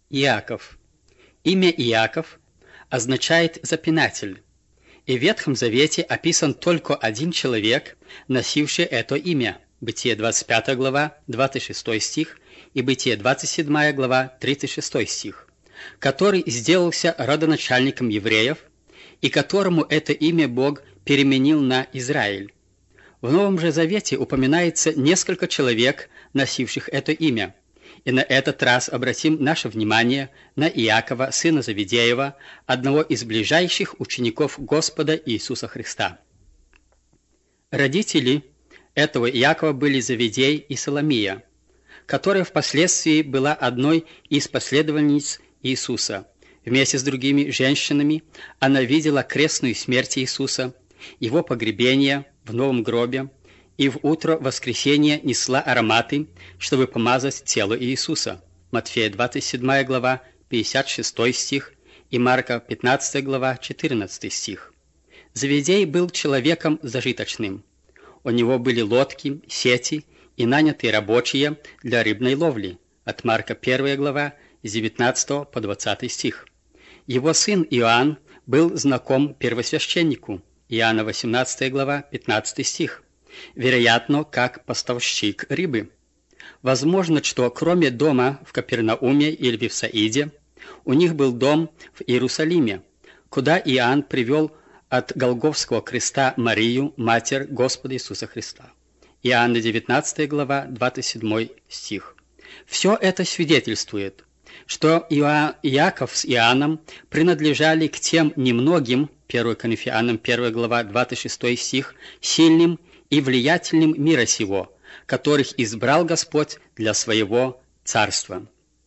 Иаков. Имя Иаков означает «запинатель», и в Ветхом Завете описан только один человек, носивший это имя. Бытие 25 глава, 26 стих, и Бытие 27 глава, 36 стих, который сделался родоначальником евреев, и которому это имя Бог переменил на Израиль. В Новом же Завете упоминается несколько человек, носивших это имя. И на этот раз обратим наше внимание на Иакова, сына Завидеева, одного из ближайших учеников Господа Иисуса Христа. Родители этого Иакова были Завидей и Соломия, которая впоследствии была одной из последовательниц Иисуса. Вместе с другими женщинами она видела крестную смерть Иисуса, его погребение в новом гробе, и в утро воскресения несла ароматы, чтобы помазать тело Иисуса. Матфея 27 глава, 56 стих, и Марка 15 глава, 14 стих. Завидей был человеком зажиточным. У него были лодки, сети и нанятые рабочие для рыбной ловли. От Марка 1 глава, с 19 по 20 стих. Его сын Иоанн был знаком первосвященнику. Иоанна 18 глава, 15 стих. Вероятно, как поставщик рыбы. Возможно, что кроме дома в Капернауме или в Вифсаиде, у них был дом в Иерусалиме, куда Иоанн привел от Голгофского креста Марию, Матерь Господа Иисуса Христа. Иоанна 19 глава, 27 стих. Все это свидетельствует, что Иаков с Иоанном принадлежали к тем немногим, 1 Коринфянам 1 глава, 26 стих, сильным и влиятельным мира сего, которых избрал Господь для своего царства.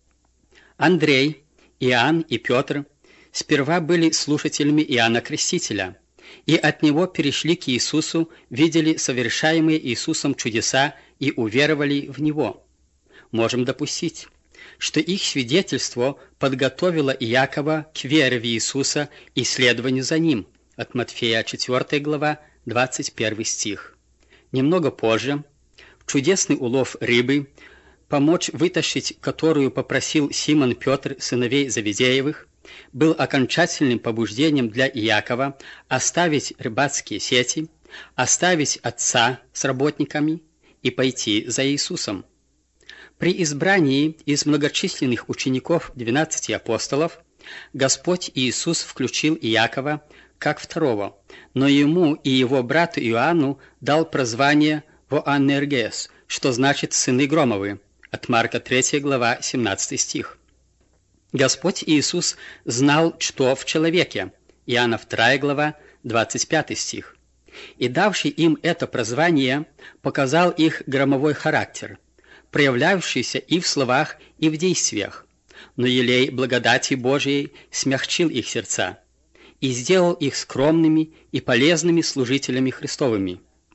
Андрей, Иоанн и Петр сперва были слушателями Иоанна Крестителя, и от него перешли к Иисусу, видели совершаемые Иисусом чудеса и уверовали в Него. Можем допустить, что их свидетельство подготовило Иакова к вере в Иисуса и следованию за Ним. От Матфея 4 глава, 21 стих. Немного позже, в чудесный улов рыбы, помочь вытащить которую попросил Симон Петр, сыновей Завидеевых, был окончательным побуждением для Иакова оставить рыбацкие сети, оставить отца с работниками и пойти за Иисусом. При избрании из многочисленных учеников 12 апостолов Господь Иисус включил Иакова как второго, но ему и его брату Иоанну дал прозвание Воаннергес, что значит «сыны Громовы», от Марка 3 глава, 17 стих. Господь Иисус знал, что в человеке, Иоанна 2 глава, 25 стих, и давший им это прозвание показал их громовой характер, проявлявшийся и в словах, и в действиях, но елей благодати Божией смягчил их сердца и сделал их скромными и полезными служителями Христовыми.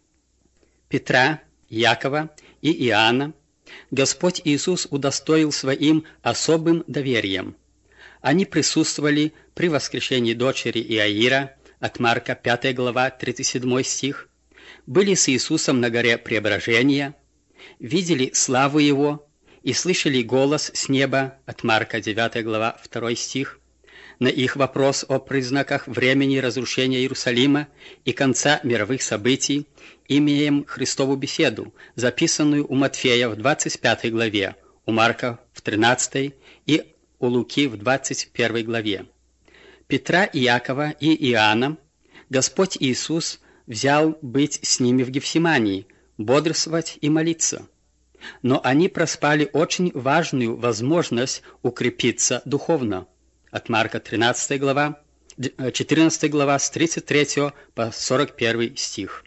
Петра, Иакова и Иоанна Господь Иисус удостоил своим особым доверием. Они присутствовали при воскрешении дочери Иаира, от Марка 5 глава, 37 стих, были с Иисусом на горе Преображения, видели славу Его и слышали голос с неба, от Марка 9 глава, 2 стих. На их вопрос о признаках времени разрушения Иерусалима и конца мировых событий имеем Христову беседу, записанную у Матфея в 25 главе, у Марка в 13 и у Луки в 21 главе. Петра, Иакова и Иоанна Господь Иисус взял быть с ними в Гефсимании, бодрствовать и молиться. Но они проспали очень важную возможность укрепиться духовно. От Марка 13 глава, 14 глава с 33 по 41 стих.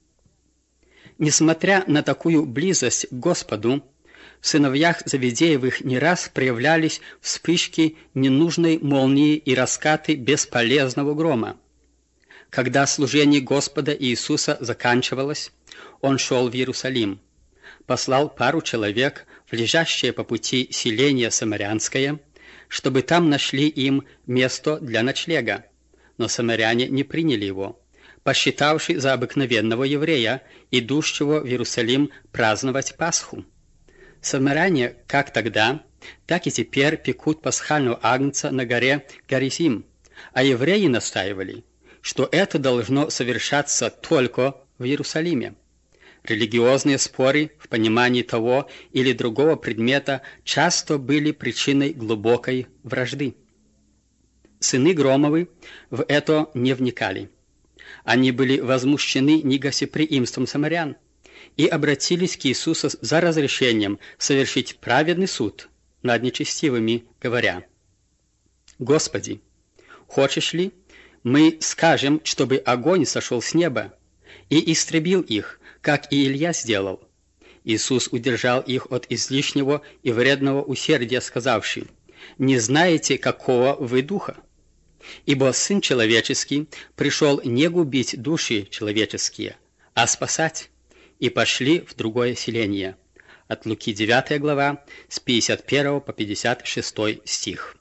Несмотря на такую близость к Господу, в сыновьях Завидеевых не раз проявлялись вспышки ненужной молнии и раскаты бесполезного грома. Когда служение Господа Иисуса заканчивалось, Он шел в Иерусалим, послал пару человек в лежащее по пути селение Самарянское, чтобы там нашли им место для ночлега. Но самаряне не приняли его, посчитавши за обыкновенного еврея, идущего в Иерусалим праздновать Пасху. Самаряне, как тогда, так и теперь пекут пасхального агнца на горе Горизим, а евреи настаивали, что это должно совершаться только в Иерусалиме. Религиозные споры в понимании того или другого предмета часто были причиной глубокой вражды. Сыны Громовы в это не вникали. Они были возмущены негостеприимством самарян и обратились к Иисусу за разрешением совершить праведный суд над нечестивыми, говоря: «Господи, хочешь ли, мы скажем, чтобы огонь сошел с неба и истребил их, как и Илья сделал?» Иисус удержал их от излишнего и вредного усердия, сказавши: «Не знаете, какого вы духа? Ибо Сын Человеческий пришел не губить души человеческие, а спасать». И пошли в другое селение. От Луки 9 глава, с 51 по 56 стих.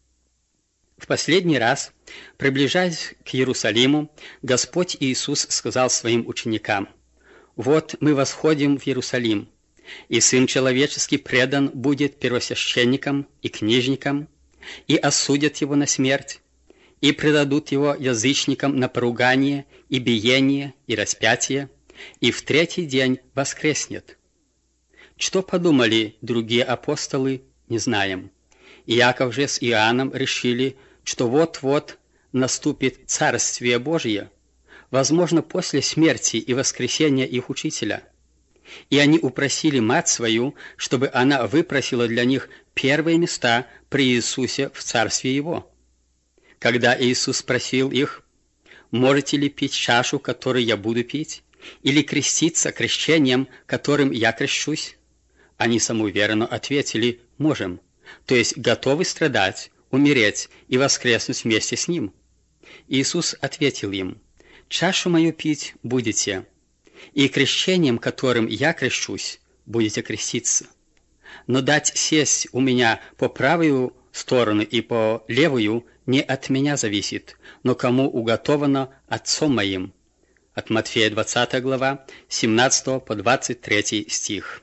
В последний раз, приближаясь к Иерусалиму, Господь Иисус сказал своим ученикам: «Вот мы восходим в Иерусалим, и Сын Человеческий предан будет первосвященникам и книжникам, и осудят его на смерть, и предадут его язычникам на поругание, и биение, и распятие, и в третий день воскреснет». Что подумали другие апостолы, не знаем. Иаков же с Иоанном решили, что вот-вот наступит Царствие Божие, возможно, после смерти и воскресения их учителя. И они упросили мать свою, чтобы она выпросила для них первые места при Иисусе в Царстве Его. Когда Иисус спросил их: «Можете ли пить чашу, которую я буду пить, или креститься крещением, которым я крещусь?» Они самоуверенно ответили: «Можем», то есть готовы страдать, умереть и воскреснуть вместе с Ним. Иисус ответил им: «Чашу мою пить будете, и крещением, которым я крещусь, будете креститься. Но дать сесть у меня по правую сторону и по левую не от меня зависит, но кому уготовано Отцом моим». От Матфея 20 глава, 17 по 23 стих.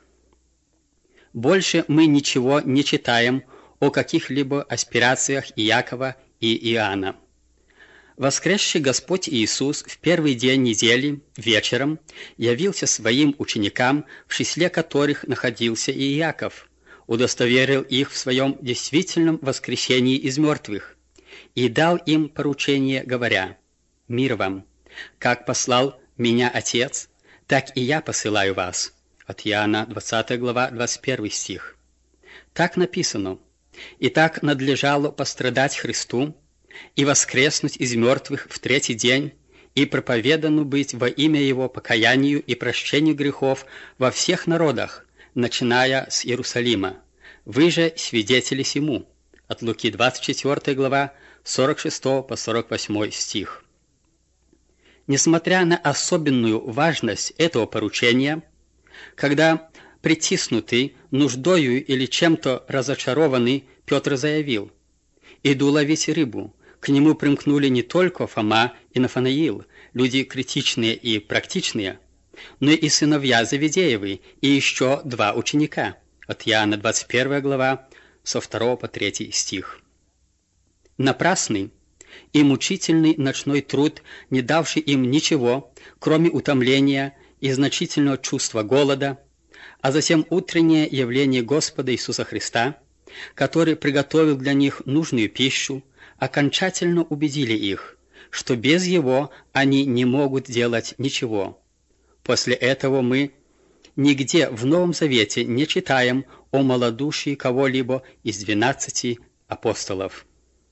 Больше мы ничего не читаем о каких-либо аспирациях Иакова и Иоанна. Воскресший Господь Иисус в первый день недели вечером явился своим ученикам, в числе которых находился и Иаков, удостоверил их в своем действительном воскресении из мертвых и дал им поручение, говоря: «Мир вам! Как послал меня Отец, так и я посылаю вас». От Иоанна 20 глава, 21 стих. Так написано: «Итак надлежало пострадать Христу и воскреснуть из мертвых в третий день, и проповедану быть во имя Его покаянию и прощению грехов во всех народах, начиная с Иерусалима. Вы же свидетели сему». От Луки 24 глава, 46 по 48 стих. Несмотря на особенную важность этого поручения, когда притиснутый нуждою или чем-то разочарованный, Петр заявил: «Иду ловить рыбу». К нему примкнули не только Фома и Нафанаил, люди критичные и практичные, но и сыновья Завидеевы и еще 2 ученика. От Иоанна 21 глава, со 2 по 3 стих. Напрасный и мучительный ночной труд, не давший им ничего, кроме утомления и значительного чувства голода, а затем утреннее явление Господа Иисуса Христа, который приготовил для них нужную пищу, окончательно убедили их, что без Его они не могут делать ничего. После этого мы нигде в Новом Завете не читаем о малодушии кого-либо из 12 апостолов.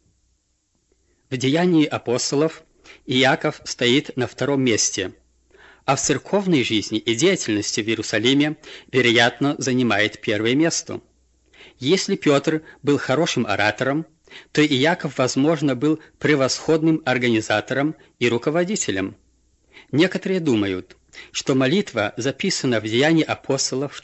В Деянии апостолов Иаков стоит на 2-м месте, а в церковной жизни и деятельности в Иерусалиме, вероятно, занимает 1-е место. Если Петр был хорошим оратором, то Иаков, возможно, был превосходным организатором и руководителем. Некоторые думают, что молитва, записанная в Деянии апостолов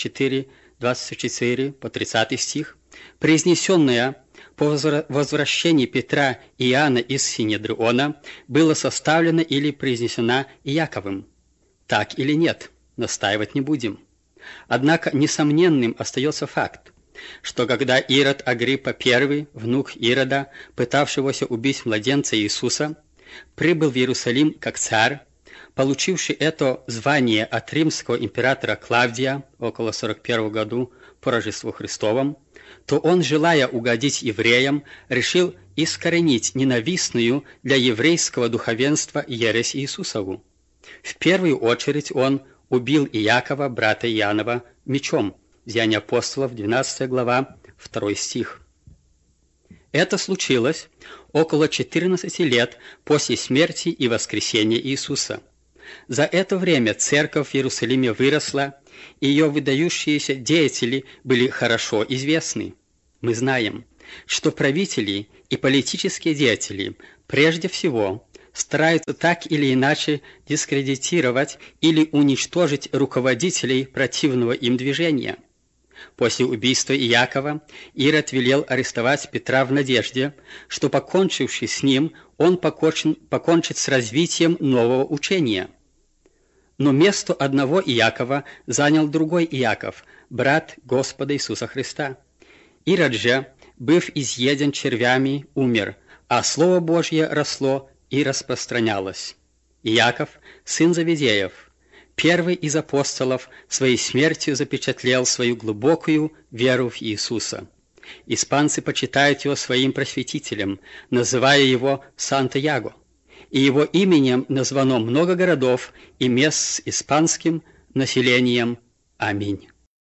4:24 по 30 стих, произнесенная по возвращении Петра и Иоанна из Синедриона, была составлена или произнесена Иаковым. Так или нет, настаивать не будем. Однако несомненным остается факт, что когда Ирод Агриппа I, внук Ирода, пытавшегося убить младенца Иисуса, прибыл в Иерусалим как царь, получивший это звание от римского императора Клавдия около 41 году по Рождеству Христовом, то он, желая угодить евреям, решил искоренить ненавистную для еврейского духовенства ересь Иисусову. В первую очередь он убил Иакова, брата Иоаннова, мечом. Деяния апостолов, 12 глава, 2 стих. Это случилось около 14 лет после смерти и воскресения Иисуса. За это время церковь в Иерусалиме выросла, и ее выдающиеся деятели были хорошо известны. Мы знаем, что правители и политические деятели прежде всего стараются так или иначе дискредитировать или уничтожить руководителей противного им движения. После убийства Иакова Ирод велел арестовать Петра в надежде, что, покончивший с ним, он покончит с развитием нового учения. Но место одного Иакова занял другой Иаков, брат Господа Иисуса Христа. Ирод же, быв изъеден червями, умер, а Слово Божье росло и распространялось. Иаков, сын Завидеев, первый из апостолов, своей смертью запечатлел свою глубокую веру в Иисуса. Испанцы почитают его своим просветителем, называя его Сантьяго, и его именем названо много городов и мест с испанским населением. Аминь.